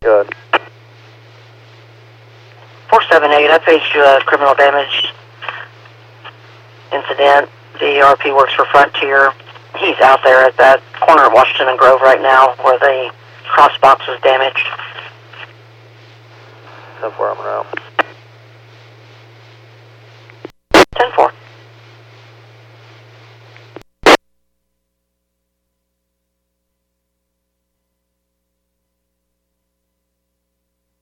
Good. 478, I paged you a criminal damage incident. The RP works for Frontier. He's out there at that corner of Washington and Grove right now where the cross box was damaged. That's where I'm around.